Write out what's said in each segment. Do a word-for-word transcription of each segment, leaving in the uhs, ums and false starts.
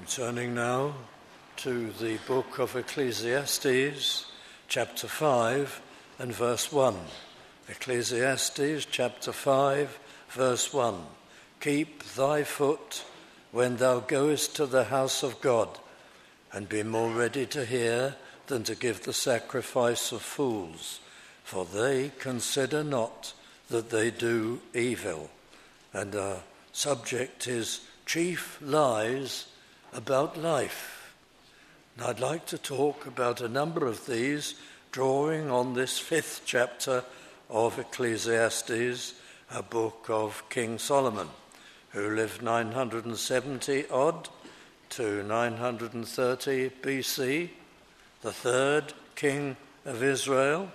I'm turning now to the book of Ecclesiastes, chapter five and verse one. Ecclesiastes, chapter five, verse one. Keep thy foot when thou goest to the house of God, and be more ready to hear than to give the sacrifice of fools, for they consider not that they do evil. And our subject is chief lies about life. And I'd like to talk about a number of these, drawing on this fifth chapter of Ecclesiastes, a book of King Solomon, who lived nine hundred seventy odd to nine hundred thirty B C, the third king of Israel,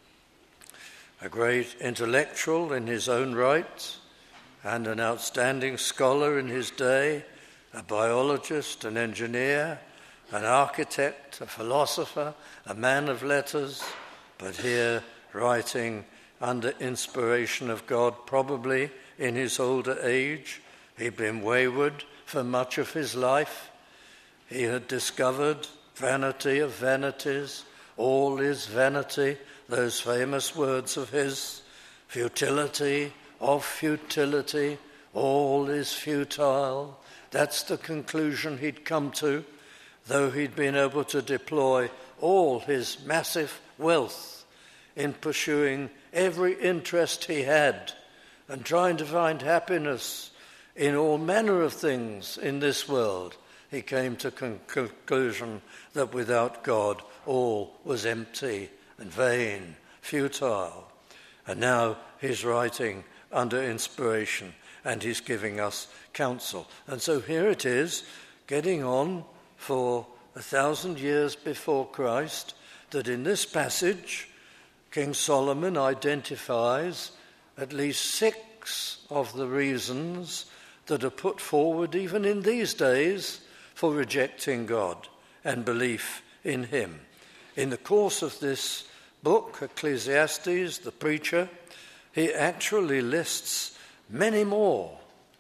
a great intellectual in his own right, and an outstanding scholar in his day, a biologist, an engineer, an architect, a philosopher, a man of letters, but here writing under inspiration of God, probably in his older age. He'd been wayward for much of his life. He had discovered vanity of vanities, all is vanity, those famous words of his, futility of futility, all is futile. That's the conclusion he'd come to, though he'd been able to deploy all his massive wealth in pursuing every interest he had and trying to find happiness in all manner of things in this world. He came to the conclusion that without God all was empty and vain, futile. And now he's writing under inspiration, and he's giving us counsel. And so here it is, getting on for a thousand years before Christ, that in this passage, King Solomon identifies at least six of the reasons that are put forward even in these days for rejecting God and belief in him. In the course of this book, Ecclesiastes, the preacher, he actually lists many more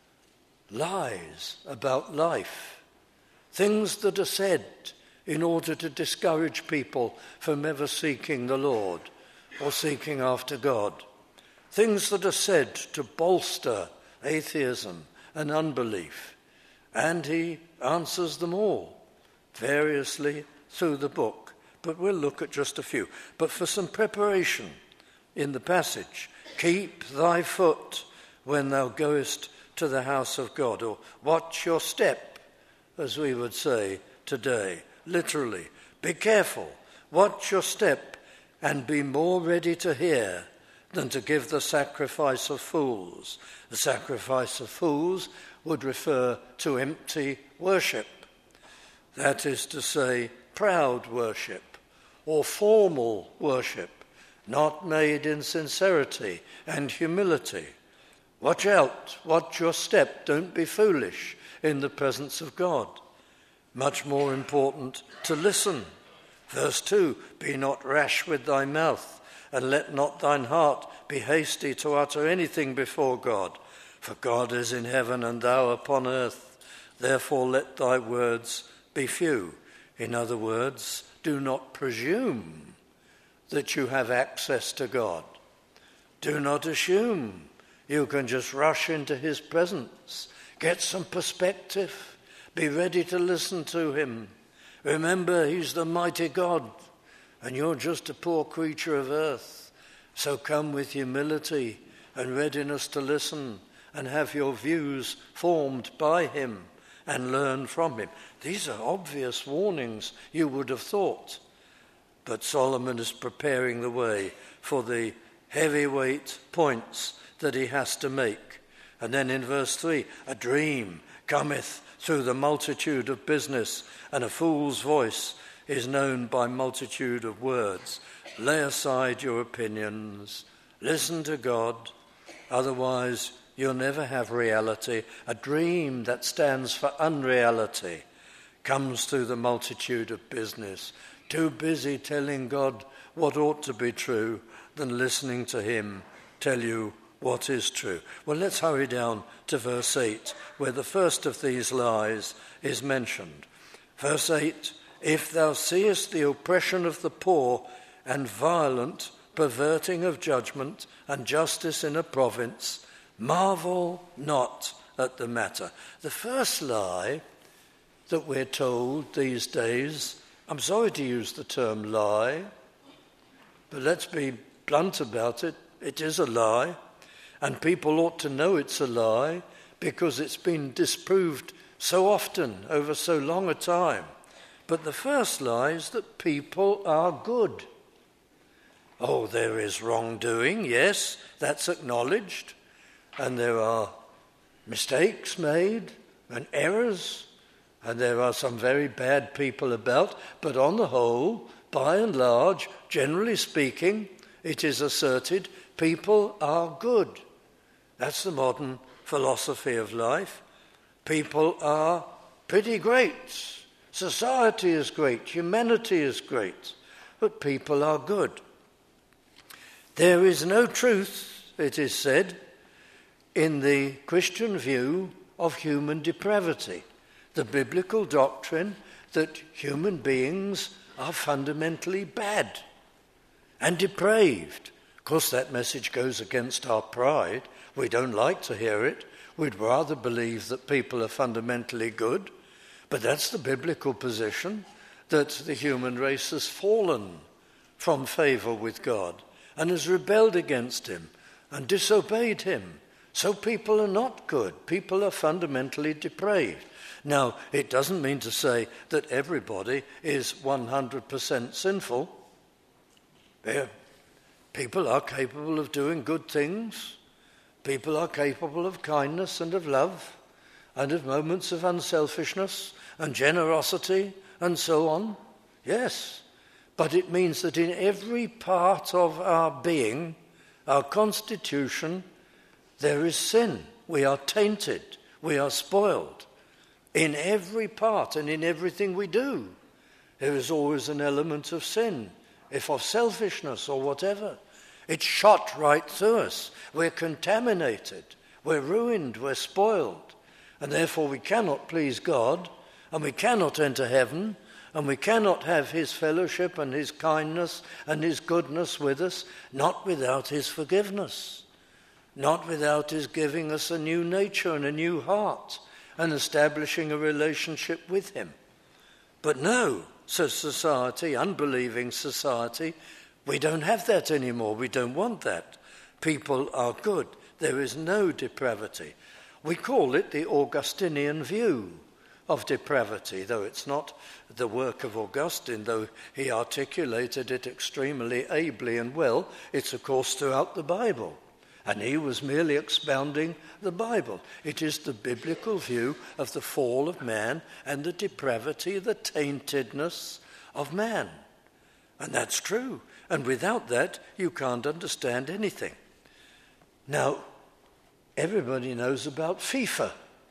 lies about life, things that are said in order to discourage people from ever seeking the Lord or seeking after God, things that are said to bolster atheism and unbelief. And he answers them all variously through the book, but we'll look at just a few. But for some preparation in the passage, keep thy foot when thou goest to the house of God, or watch your step, as we would say today, literally. Be careful, watch your step, and be more ready to hear than to give the sacrifice of fools. The sacrifice of fools would refer to empty worship. That is to say, proud worship or formal worship, not made in sincerity and humility. Watch out, watch your step, don't be foolish in the presence of God. Much more important to listen. Verse two, be not rash with thy mouth, and let not thine heart be hasty to utter anything before God. For God is in heaven and thou upon earth. Therefore let thy words be few. In other words, do not presume that you have access to God. Do not assume you can just rush into his presence. Get some perspective. Be ready to listen to him. Remember, he's the mighty God, and you're just a poor creature of earth. So come with humility and readiness to listen and have your views formed by him and learn from him. These are obvious warnings, you would have thought. But Solomon is preparing the way for the heavyweight points that he has to make. And then in verse three, a dream cometh through the multitude of business, and a fool's voice is known by multitude of words. Lay aside your opinions, listen to God, otherwise you'll never have reality. A dream that stands for unreality comes through the multitude of business. Too busy telling God what ought to be true than listening to him tell you what is true. Well, let's hurry down to verse eight, where the first of these lies is mentioned. Verse eight, if thou seest the oppression of the poor and violent perverting of judgment and justice in a province, marvel not at the matter. The first lie that we're told these days, I'm sorry to use the term lie, but let's be blunt about it, it is a lie, and people ought to know it's a lie because it's been disproved so often over so long a time. But the first lie is that people are good. Oh, there is wrongdoing, yes, that's acknowledged, and there are mistakes made and errors, and there are some very bad people about, but on the whole, by and large, generally speaking, it is asserted people are good. That's the modern philosophy of life. People are pretty great. Society is great. Humanity is great. But people are good. There is no truth, it is said, in the Christian view of human depravity, the biblical doctrine that human beings are fundamentally bad and depraved. Of course, that message goes against our pride. We don't like to hear it. We'd rather believe that people are fundamentally good. But that's the biblical position, that the human race has fallen from favour with God and has rebelled against him and disobeyed him. So people are not good. People are fundamentally depraved. Now, it doesn't mean to say that everybody is one hundred percent sinful. Yeah. People are capable of doing good things. People are capable of kindness and of love and of moments of unselfishness and generosity and so on. Yes, but it means that in every part of our being, our constitution, there is sin. We are tainted. We are spoiled. In every part and in everything we do, there is always an element of sin, if of selfishness or whatever. It's shot right through us. We're contaminated. We're ruined. We're spoiled. And therefore we cannot please God, and we cannot enter heaven, and we cannot have his fellowship and his kindness and his goodness with us, not without his forgiveness, not without his giving us a new nature and a new heart, and establishing a relationship with him. But no, says society, unbelieving society, we don't have that anymore. We don't want that. People are good. There is no depravity. We call it the Augustinian view of depravity, though it's not the work of Augustine, though he articulated it extremely ably and well. It's, of course, throughout the Bible. And he was merely expounding the Bible. It is the biblical view of the fall of man and the depravity, the taintedness of man. And that's true. And without that, you can't understand anything. Now, everybody knows about FIFA.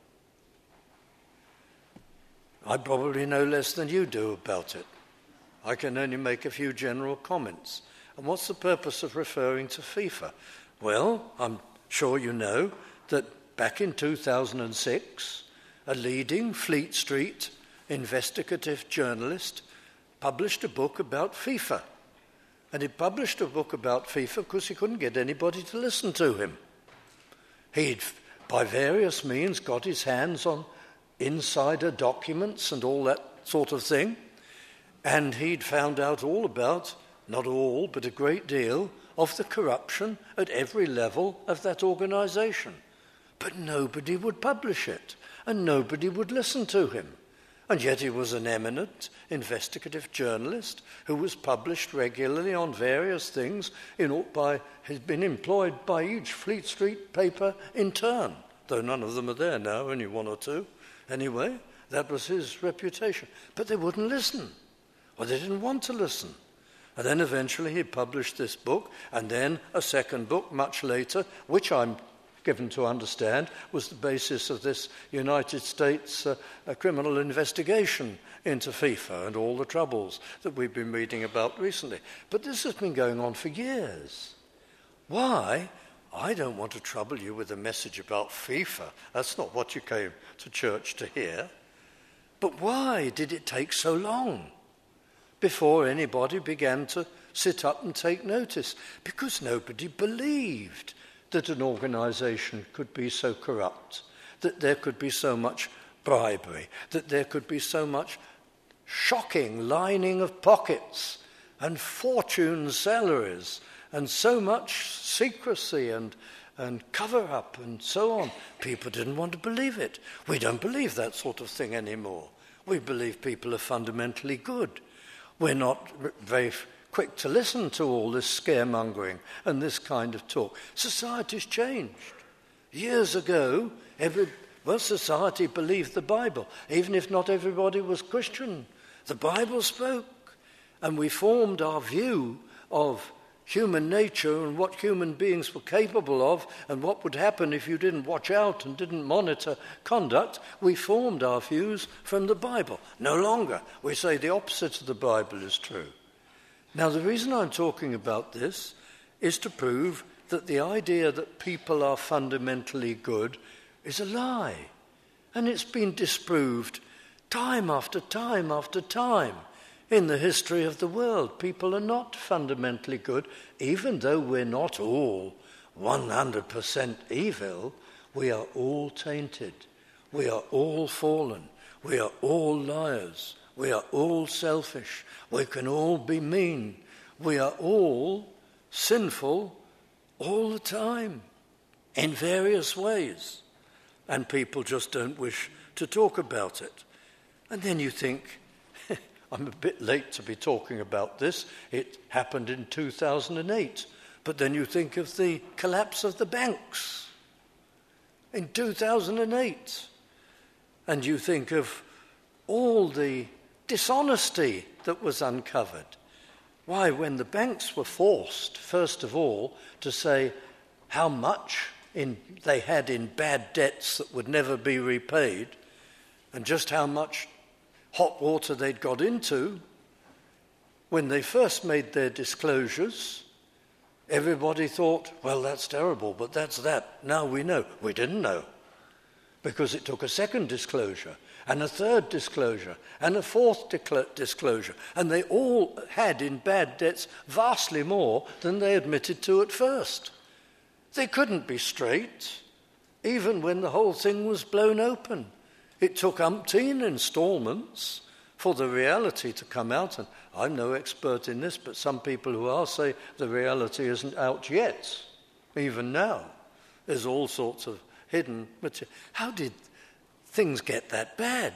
I probably know less than you do about it. I can only make a few general comments. And what's the purpose of referring to FIFA? Well, I'm sure you know that back in two thousand six, a leading Fleet Street investigative journalist published a book about FIFA. And he published a book about FIFA because he couldn't get anybody to listen to him. He'd, by various means, got his hands on insider documents and all that sort of thing. And he'd found out all about, not all, but a great deal, of the corruption at every level of that organisation. But nobody would publish it, and nobody would listen to him. And yet he was an eminent investigative journalist who was published regularly on various things, in, by, had been employed by each Fleet Street paper in turn, though none of them are there now, only one or two. Anyway, that was his reputation. But they wouldn't listen, or they didn't want to listen. And then eventually he published this book, and then a second book much later, which I'm given to understand was the basis of this United States uh, criminal investigation into FIFA and all the troubles that we've been reading about recently. But this has been going on for years. Why I don't want to trouble you with a message about FIFA. That's not what you came to church to hear. But why did it take so long before anybody began to sit up and take notice? Because nobody believed that an organisation could be so corrupt, that there could be so much bribery, that there could be so much shocking lining of pockets and fortune salaries and so much secrecy and, and cover-up and so on. People didn't want to believe it. We don't believe that sort of thing anymore. We believe people are fundamentally good. We're not very quick to listen to all this scaremongering and this kind of talk. Society's changed. Years ago, every well, society believed the Bible, even if not everybody was Christian. The Bible spoke, and we formed our view of human nature and what human beings were capable of and what would happen if you didn't watch out and didn't monitor conduct. We formed our views from the Bible. No longer. We say the opposite of the Bible is true. Now, the reason I'm talking about this is to prove that the idea that people are fundamentally good is a lie. And it's been disproved time after time after time in the history of the world. People are not fundamentally good, even though we're not all one hundred percent evil. We are all tainted. We are all fallen. We are all liars. We are all selfish. We can all be mean. We are all sinful all the time in various ways. And people just don't wish to talk about it. And then you think, I'm a bit late to be talking about this. It happened in two thousand eight. But then you think of the collapse of the banks in two thousand eight. And you think of all the dishonesty that was uncovered. Why, when the banks were forced, first of all, to say how much in, they had in bad debts that would never be repaid, and just how much hot water they'd got into, when they first made their disclosures, everybody thought, well, that's terrible, but that's that. Now we know. We didn't know, because it took a second disclosure, and a third disclosure, and a fourth decla- disclosure, and they all had in bad debts vastly more than they admitted to at first. They couldn't be straight, even when the whole thing was blown open. It took umpteen instalments for the reality to come out, and I'm no expert in this, but some people who are say the reality isn't out yet, even now. There's all sorts of hidden material. How did things get that bad?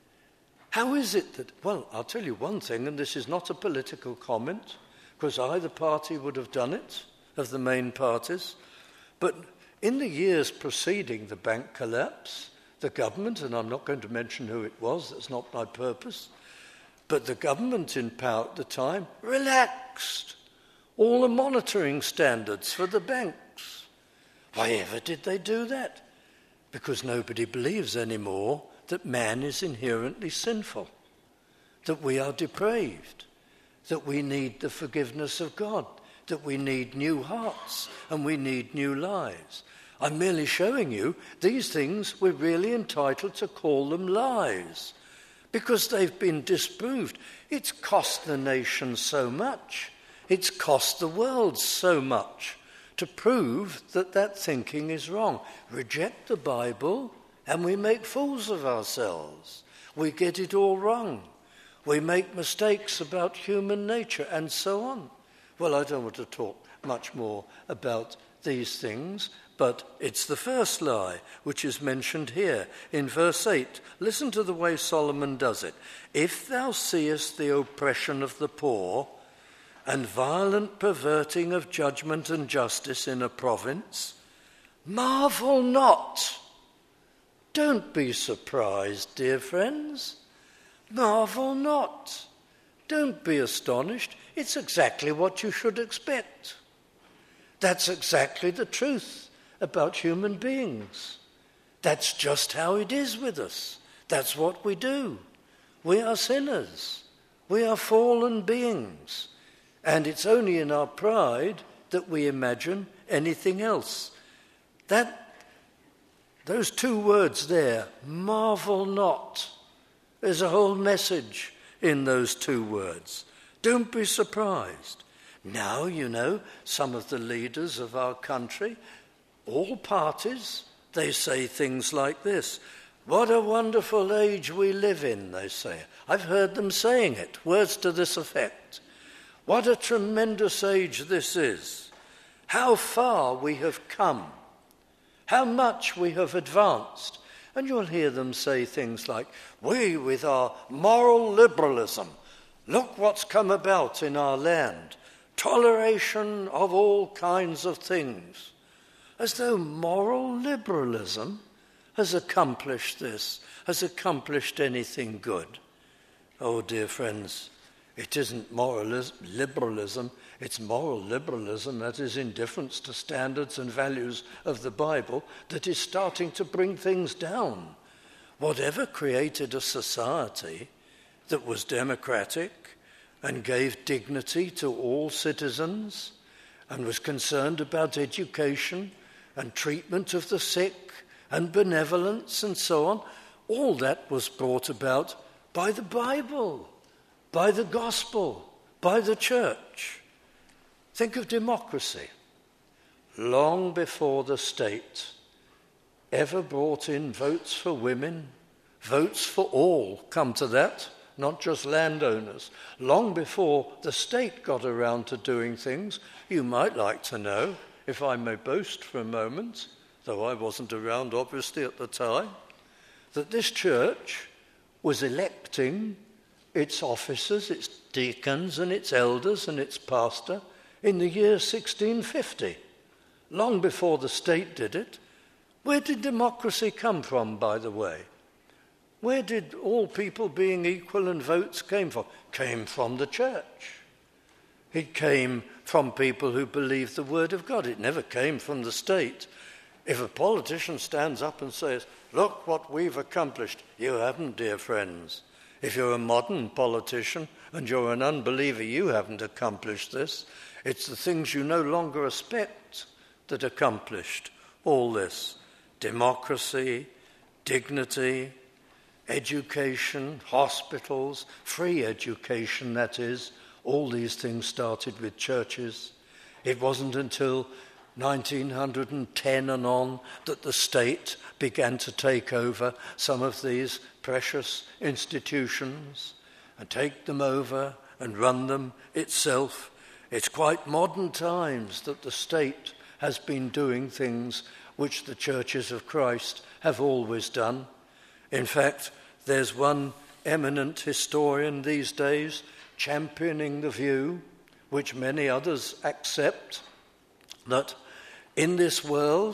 How is it that, well, I'll tell you one thing, and this is not a political comment, because either party would have done it, of the main parties, but in the years preceding the bank collapse, the government, and I'm not going to mention who it was, that's not my purpose, but the government in power at the time relaxed all the monitoring standards for the banks. Why ever did they do that? Because nobody believes anymore that man is inherently sinful, that we are depraved, that we need the forgiveness of God, that we need new hearts and we need new lives. I'm merely showing you these things we're really entitled to call them lies because they've been disproved. It's cost the nation so much. It's cost the world so much to prove that that thinking is wrong. Reject the Bible and we make fools of ourselves. We get it all wrong. We make mistakes about human nature and so on. Well, I don't want to talk much more about these things, but it's the first lie which is mentioned here in verse eight. Listen to the way Solomon does it. If thou seest the oppression of the poor and violent perverting of judgment and justice in a province, marvel not. Don't be surprised, dear friends. Marvel not. Don't be astonished. It's exactly what you should expect. That's exactly the truth about human beings. That's just how it is with us. That's what we do. We are sinners. We are fallen beings. And it's only in our pride that we imagine anything else. That, those two words there, marvel not. There's a whole message in those two words. Don't be surprised. Now, you know, some of the leaders of our country, all parties, they say things like this. What a wonderful age we live in, they say. I've heard them saying it, words to this effect. What a tremendous age this is. How far we have come. How much we have advanced. And you'll hear them say things like, we with our moral liberalism, look what's come about in our land. Toleration of all kinds of things. As though moral liberalism has accomplished this, has accomplished anything good. Oh, dear friends, it isn't moral liberalism, it's moral liberalism, that is indifference to standards and values of the Bible, that is starting to bring things down. Whatever created a society that was democratic and gave dignity to all citizens and was concerned about education and treatment of the sick and benevolence and so on, all that was brought about by the Bible, by the gospel, by the church. Think of democracy. Long before the state ever brought in votes for women, votes for all, come to that, not just landowners. Long before the state got around to doing things, you might like to know, if I may boast for a moment, though I wasn't around obviously at the time, that this church was electing its officers, its deacons and its elders and its pastor in the year sixteen fifty, long before the state did it. Where did democracy come from, by the way? Where did all people being equal and votes came from? Came from the church. It came from people who believed the word of God. It never came from the state. If a politician stands up and says, look what we've accomplished, you haven't, dear friends. If you're a modern politician and you're an unbeliever, you haven't accomplished this. It's the things you no longer respect that accomplished all this. Democracy, dignity, education, hospitals, free education, that is. All these things started with churches. It wasn't until nineteen ten and on that the state began to take over some of these precious institutions and take them over and run them itself. It's quite modern times that the state has been doing things which the churches of Christ have always done. In fact, there's one eminent historian these days championing the view, which many others accept, that in this world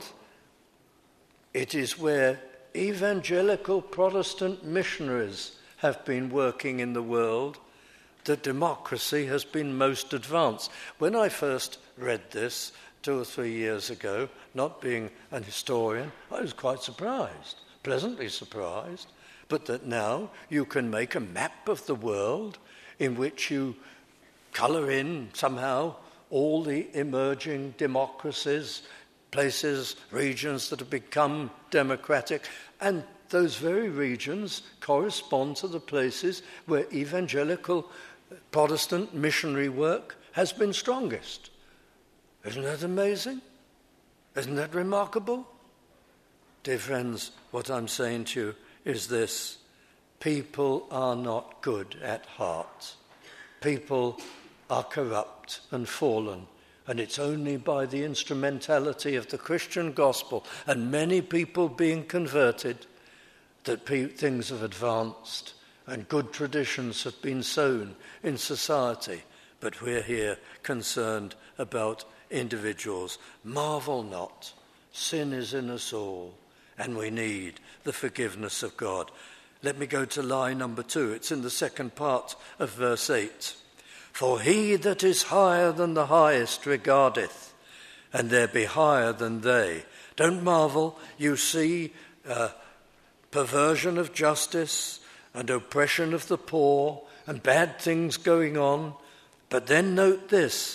it is where evangelical Protestant missionaries have been working in the world that democracy has been most advanced. When I first read this two or three years ago, not being an historian, I was quite surprised, pleasantly surprised, but that now you can make a map of the world in which you colour in somehow all the emerging democracies, places, regions that have become democratic, and those very regions correspond to the places where evangelical Protestant missionary work has been strongest. Isn't that amazing? Isn't that remarkable? Dear friends, what I'm saying to you is this: people are not good at heart. People are corrupt and fallen, and it's only by the instrumentality of the Christian gospel and many people being converted that pe- things have advanced and good traditions have been sown in society. But we're here concerned about individuals. Marvel not, sin is in us all, and we need the forgiveness of God. Let me go to line number two. It's in the second part of verse eight. For he that is higher than the highest regardeth, and there be higher than they. Don't marvel, you see uh, perversion of justice and oppression of the poor and bad things going on. But then note this: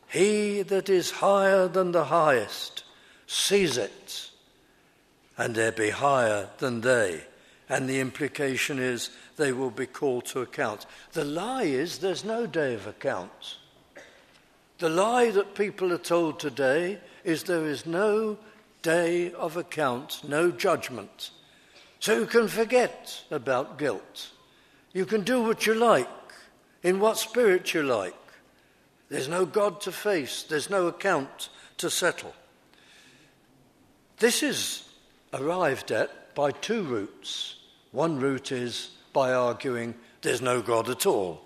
He that is higher than the highest sees it, and there be higher than they. And the implication is they will be called to account. The lie is there's no day of account. The lie that people are told today is there is no day of account, no judgment. So you can forget about guilt. You can do what you like, in what spirit you like. There's no God to face. There's no account to settle. This is arrived at by two routes. One route is by arguing there's no God at all.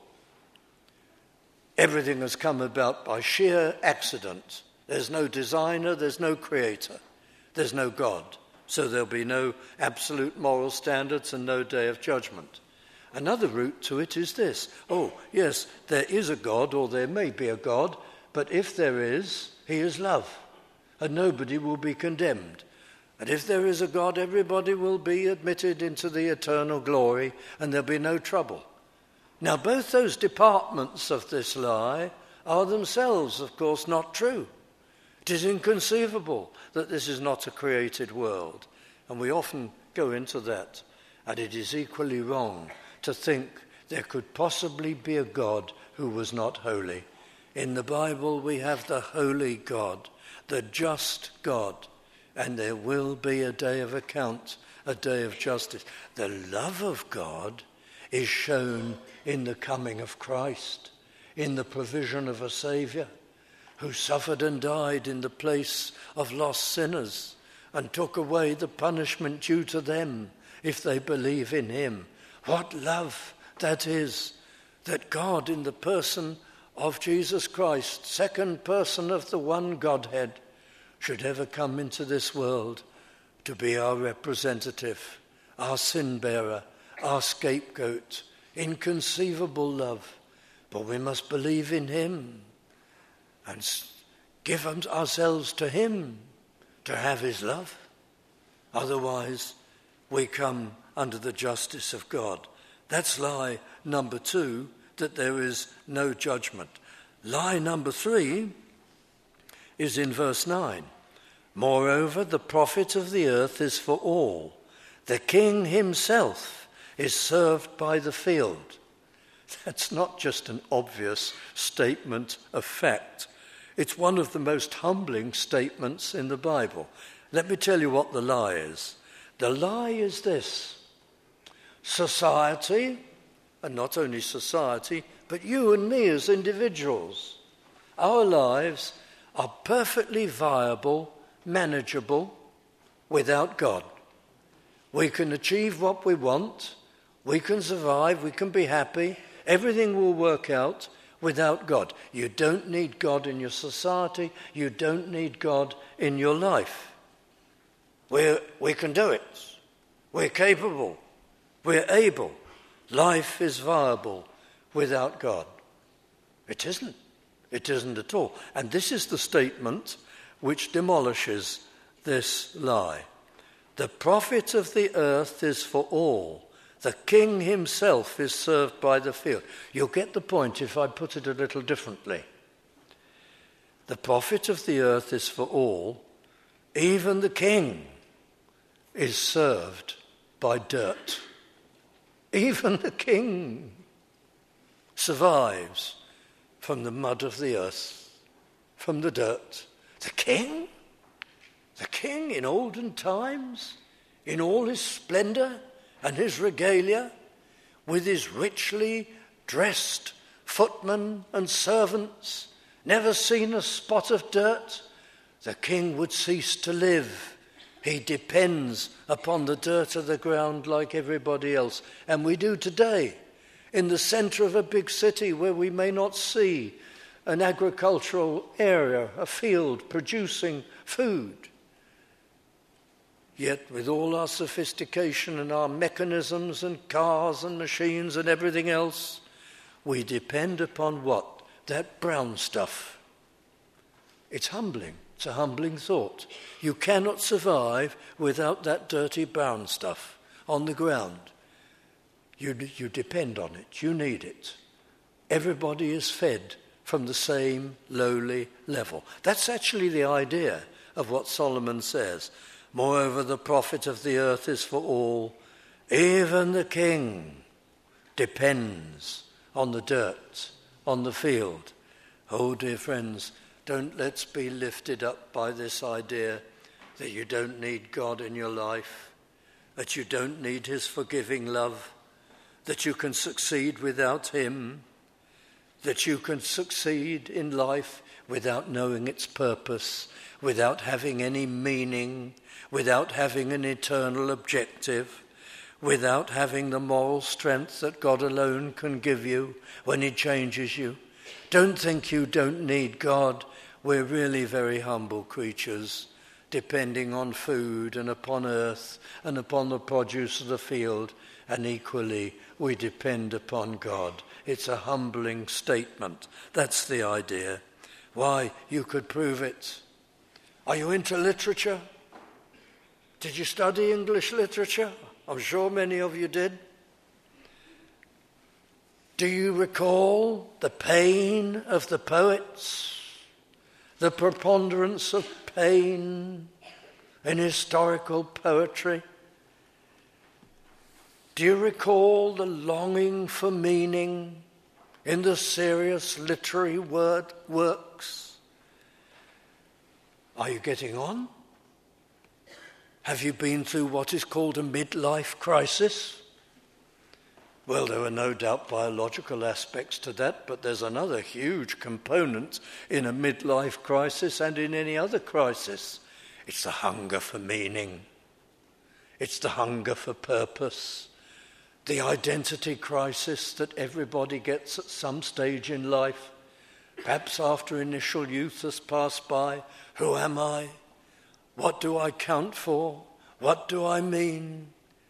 Everything has come about by sheer accident. There's no designer, there's no creator, there's no God. So there'll be no absolute moral standards and no day of judgment. Another route to it is this. Oh, yes, there is a God, or there may be a God, but if there is, he is love, and nobody will be condemned. And if there is a God, everybody will be admitted into the eternal glory, and there'll be no trouble. Now, both those departments of this lie are themselves, of course, not true. It is inconceivable that this is not a created world, and we often go into that, and it is equally wrong to think there could possibly be a God who was not holy. In the Bible we have the holy God, the just God, and there will be a day of account, a day of justice. The love of God is shown in the coming of Christ, in the provision of a Saviour who suffered and died in the place of lost sinners and took away the punishment due to them if they believe in him. What love that is, that God in the person of Jesus Christ, second person of the one Godhead, should ever come into this world to be our representative, our sin bearer, our scapegoat. Inconceivable love. But we must believe in him and give ourselves to him to have his love. Otherwise, we come under the justice of God. That's lie number two, that there is no judgment. Lie number three is in verse nine. Moreover, the profit of the earth is for all. The king himself is served by the field. That's not just an obvious statement of fact. It's one of the most humbling statements in the Bible. Let me tell you what the lie is. The lie is this. Society, and not only society, but you and me as individuals, our lives are perfectly viable, manageable, without God. We can achieve what we want, we can survive, we can be happy, everything will work out without God. You don't need God in your society, you don't need God in your life. We're, we can do it. We're capable. We're able. Life is viable without God. It isn't. It isn't at all. And this is the statement which demolishes this lie. The profit of the earth is for all. The king himself is served by the field. You'll get the point if I put it a little differently. The profit of the earth is for all. Even the king is served by dirt. Even the king survives from the mud of the earth, from the dirt. The king? The king in olden times, in all his splendour and his regalia, with his richly dressed footmen and servants, never seen a spot of dirt, the king would cease to live. He depends upon the dirt of the ground like everybody else. And we do today, in the centre of a big city where we may not see an agricultural area, a field producing food. Yet with all our sophistication and our mechanisms and cars and machines and everything else, we depend upon what? That brown stuff. It's humbling. It's a humbling thought. You cannot survive without that dirty brown stuff on the ground. You, you depend on it. You need it. Everybody is fed from the same lowly level. That's actually the idea of what Solomon says. Moreover, the profit of the earth is for all. Even the king depends on the dirt, on the field. Oh, dear friends, don't let's be lifted up by this idea that you don't need God in your life, that you don't need his forgiving love, that you can succeed without him, that you can succeed in life without knowing its purpose, without having any meaning, without having an eternal objective, without having the moral strength that God alone can give you when he changes you. Don't think you don't need God. We're really very humble creatures, depending on food and upon earth and upon the produce of the field, and equally we depend upon God. It's a humbling statement. That's the idea. Why, you could prove it. Are you into literature? Did you study English literature? I'm sure many of you did. Do you recall the pain of the poets? The preponderance of pain in historical poetry? Do you recall the longing for meaning in the serious literary word works? Are you getting on? Have you been through what is called a midlife crisis? Well, there are no doubt biological aspects to that, but there's another huge component in a midlife crisis and in any other crisis. It's the hunger for meaning. It's the hunger for purpose. The identity crisis that everybody gets at some stage in life, perhaps after initial youth has passed by. Who am I? What do I count for? What do I mean?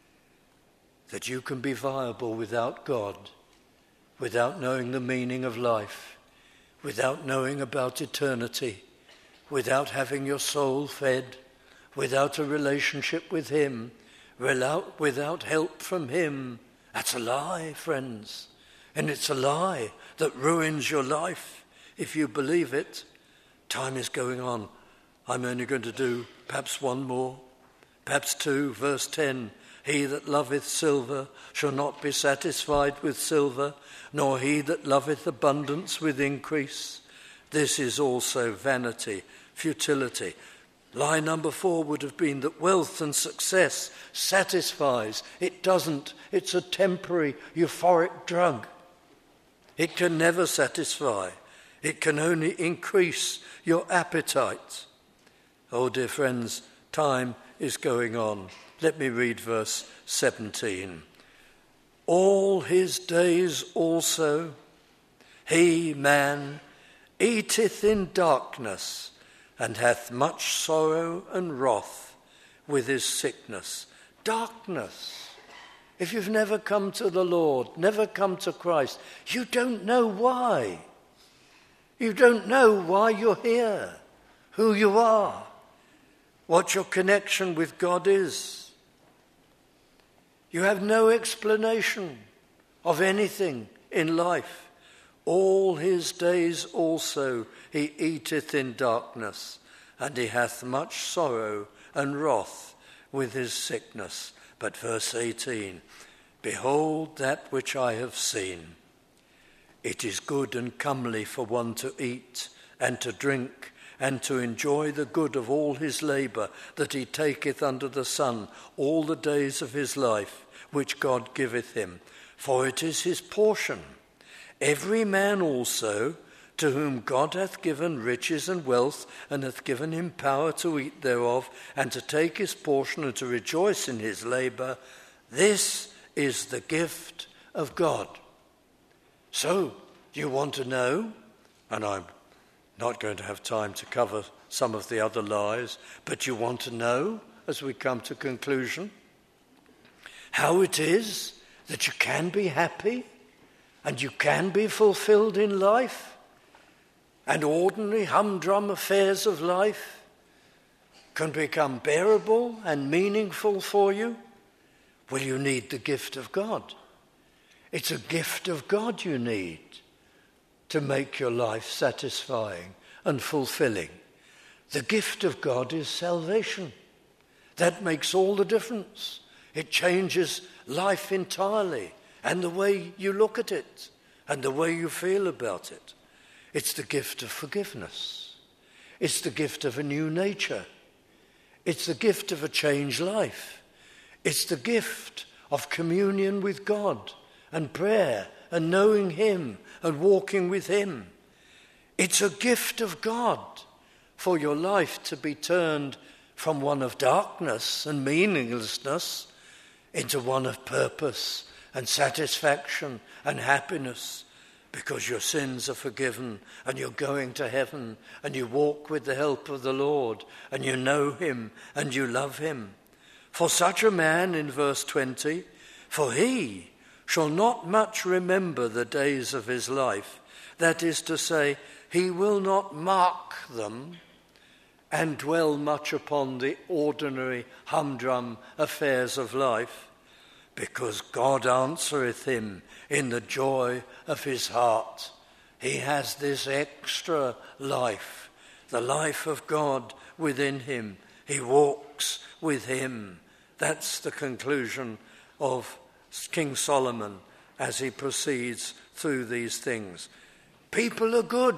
That you can be viable without God, without knowing the meaning of life, without knowing about eternity, without having your soul fed, without a relationship with him, without, without help from him. That's a lie, friends. And it's a lie that ruins your life if you believe it. Time is going on. I'm only going to do perhaps one more, perhaps two, verse ten. He that loveth silver shall not be satisfied with silver, nor he that loveth abundance with increase. This is also vanity, futility. Lie number four would have been that wealth and success satisfies. It doesn't. It's a temporary, euphoric drug. It can never satisfy. It can only increase your appetite. Oh, dear friends, time is going on. Let me read verse seventeen. All his days also, he, man, eateth in darkness, and hath much sorrow and wrath with his sickness. Darkness. If you've never come to the Lord, never come to Christ, you don't know why. You don't know why you're here, who you are, what your connection with God is. You have no explanation of anything in life. All his days also he eateth in darkness, and he hath much sorrow and wrath with his sickness. But verse eighteen, behold that which I have seen. It is good and comely for one to eat and to drink and to enjoy the good of all his labour that he taketh under the sun all the days of his life, which God giveth him. For it is his portion. Every man also, to whom God hath given riches and wealth, and hath given him power to eat thereof, and to take his portion, and to rejoice in his labour, this is the gift of God. So, you want to know, and I'm not going to have time to cover some of the other lies, but you want to know, as we come to conclusion, how it is that you can be happy and you can be fulfilled in life, and ordinary humdrum affairs of life can become bearable and meaningful for you. Well, you need the gift of God. It's a gift of God you need. to make your life satisfying and fulfilling. The gift of God is salvation. That makes all the difference. It changes life entirely and the way you look at it and the way you feel about it. It's the gift of forgiveness. It's the gift of a new nature. It's the gift of a changed life. It's the gift of communion with God and prayer and knowing him and walking with him. It's a gift of God for your life to be turned from one of darkness and meaninglessness into one of purpose and satisfaction and happiness, because your sins are forgiven and you're going to heaven and you walk with the help of the Lord and you know him and you love him. For such a man, in verse twenty, for he shall not much remember the days of his life. That is to say, he will not mark them and dwell much upon the ordinary humdrum affairs of life, because God answereth him in the joy of his heart. He has this extra life, the life of God within him. He walks with him. That's the conclusion of King Solomon as he proceeds through these things. People are good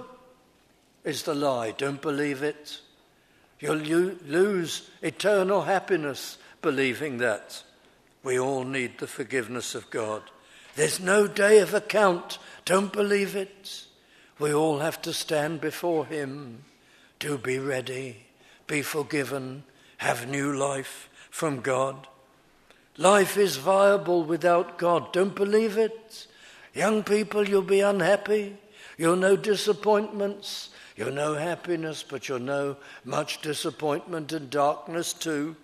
is the lie. Don't believe it. You'll lose eternal happiness believing that. We all need the forgiveness of God. There's no day of account. Don't believe it. We all have to stand before him. Do be ready, be forgiven, have new life from God. Life is viable without God. Don't believe it. Young people, you'll be unhappy. You'll know disappointments. You'll know happiness, but you'll know much disappointment and darkness too.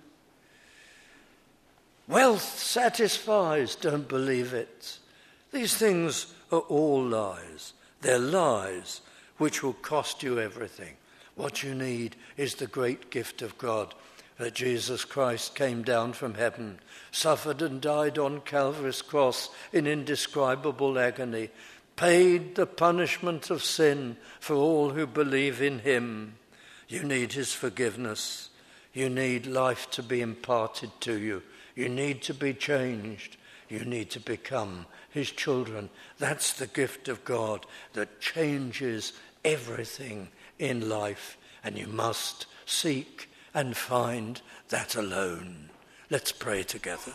Wealth satisfies. Don't believe it. These things are all lies. They're lies which will cost you everything. What you need is the great gift of God, that Jesus Christ came down from heaven, suffered and died on Calvary's cross in indescribable agony, paid the punishment of sin for all who believe in him. You need his forgiveness. You need life to be imparted to you. You need to be changed. You need to become his children. That's the gift of God that changes everything in life, and you must seek and find that alone. Let's pray together.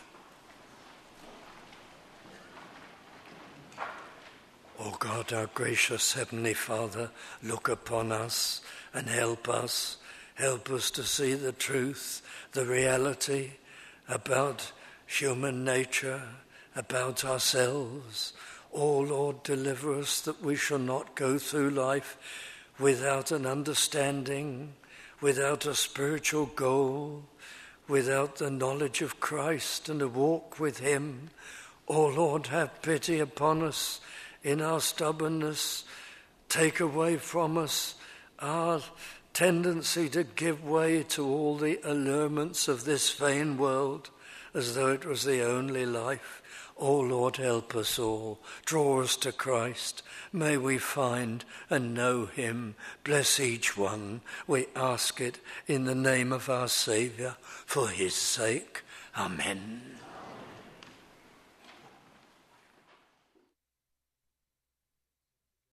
O God, our gracious Heavenly Father, look upon us and help us. Help us to see the truth, the reality about human nature, about ourselves. Oh Lord, deliver us that we shall not go through life without an understanding, without a spiritual goal, without the knowledge of Christ and a walk with him. Oh Lord, have pity upon us in our stubbornness. Take away from us our tendency to give way to all the allurements of this vain world as though it was the only life. Oh Lord, help us all. Draw us to Christ. May we find and know him. Bless each one. We ask it in the name of our Saviour, for his sake. Amen.